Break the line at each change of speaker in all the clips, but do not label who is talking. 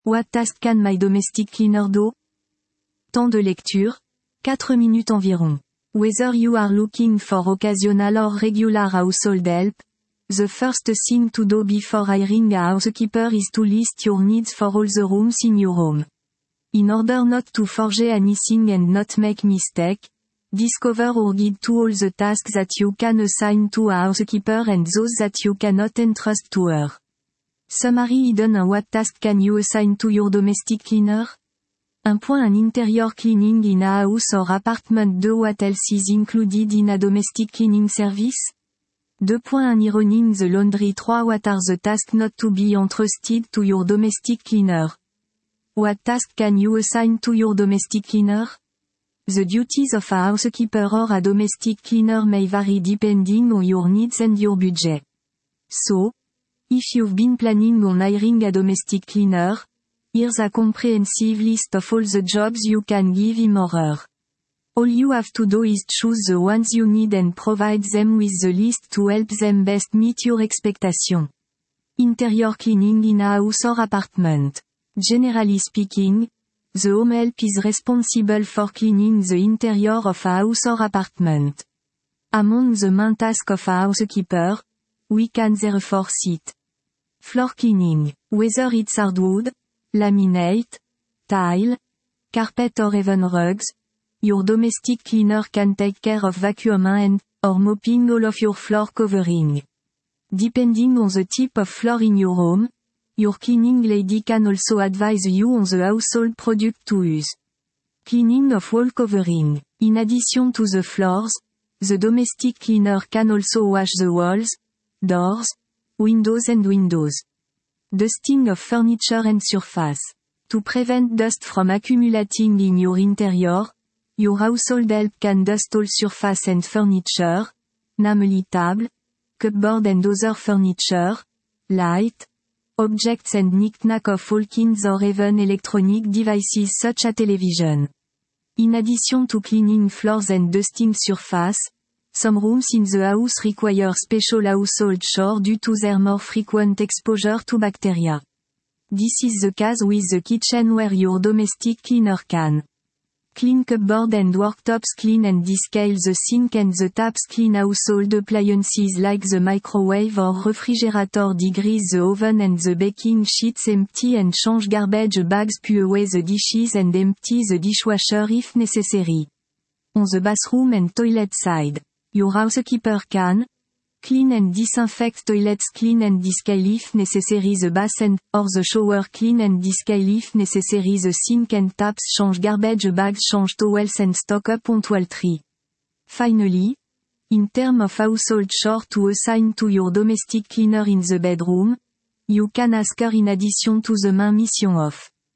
What task can my domestic cleaner do? Temps de lecture, 4 minutes environ. Whether you are looking for occasional or regular household help, the first thing to do before hiring a housekeeper is to list your needs for all the rooms in your home. In order not to forget anything and not make mistake, discover or guide to all the tasks that you can assign to a housekeeper and those that you cannot entrust to her. Summary hidden. What task can you assign to your domestic cleaner? An interior cleaning in a house or apartment. 2 What else is included in a domestic cleaning service? 2. Ironing the laundry. 3 What are the tasks not to be entrusted to your domestic cleaner? What task can you assign to your domestic cleaner? The duties of a housekeeper or a domestic cleaner may vary depending on your needs and your budget. So, if you've been planning on hiring a domestic cleaner, here's a comprehensive list of all the jobs you can give him or her. All you have to do is choose the ones you need and provide them with the list to help them best meet your expectation. Interior cleaning in a house or apartment. Generally speaking, the home help is responsible for cleaning the interior of a house or apartment. Among the main tasks of a housekeeper, we can therefore cite floor cleaning, whether it's hardwood, laminate, tile, carpet or even rugs. Your domestic cleaner can take care of vacuuming or mopping all of your floor covering. Depending on the type of floor in your home, your cleaning lady can also advise you on the household product to use. Cleaning of wall covering. In addition to the floors, the domestic cleaner can also wash the walls, doors, windows. Dusting of furniture and surface. To prevent dust from accumulating in your interior, your household help can dust all surface and furniture, namely table, cupboard and other furniture, light, objects and knick-knack of all kinds or even electronic devices such as television. In addition to cleaning floors and dusting surface, some rooms in the house require special household chores due to their more frequent exposure to bacteria. This is the case with the kitchen where your domestic cleaner can clean cupboard and worktops, clean and descale the sink and the taps, clean household appliances like the microwave or refrigerator, degrease the oven and the baking sheets, empty and change garbage bags, put away the dishes and empty the dishwasher if necessary. On the bathroom and toilet side, your housekeeper can clean and disinfect toilets, clean and descale if necessary the basin, or the shower, clean and descale if necessary the sink and taps, change garbage bags, change towels and stock up on toiletry. Finally, in terms of household chores to assign to your domestic cleaner in the bedroom, you can ask her in addition to the main mission of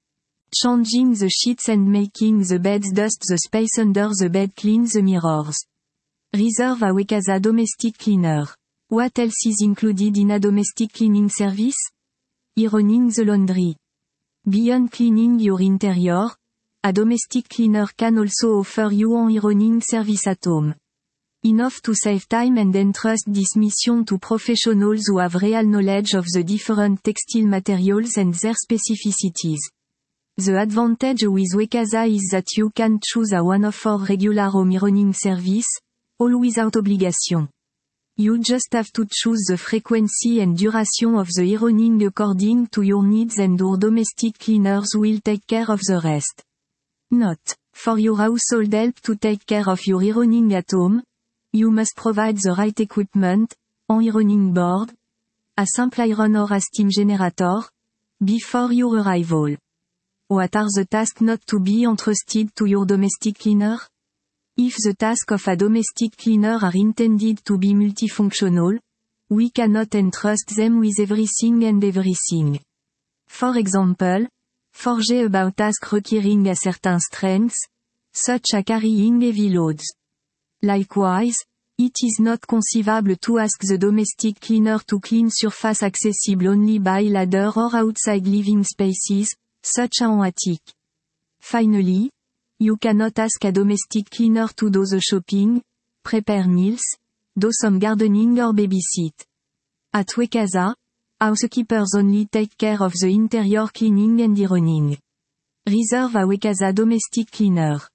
changing the sheets and making the beds, dust the space under the bed, clean the mirrors. Reserve a week as a domestic cleaner. What else is included in a domestic cleaning service? Ironing the laundry. Beyond cleaning your interior, a domestic cleaner can also offer you an ironing service at home. Enough to save time and entrust this mission to professionals who have real knowledge of the different textile materials and their specificities. The advantage with Wekasa is that you can choose a one-off or regular home ironing service, all without obligation. You just have to choose the frequency and duration of the ironing according to your needs and your domestic cleaners will take care of the rest. Note: for your household help to take care of your ironing at home, you must provide the right equipment, an ironing board, a simple iron or a steam generator, before your arrival. What are the tasks not to be entrusted to your domestic cleaner? If the tasks of a domestic cleaner are intended to be multifunctional, we cannot entrust them with everything and everything. For example, forget about tasks requiring a certain strength, such as carrying heavy loads. Likewise, it is not conceivable to ask the domestic cleaner to clean surface accessible only by ladder or outside living spaces, such as an attic. Finally, you cannot ask a domestic cleaner to do the shopping, prepare meals, do some gardening or babysit. At Wekasa, Housekeepers only take care of the interior cleaning and ironing. Reserve a Wekasa domestic cleaner.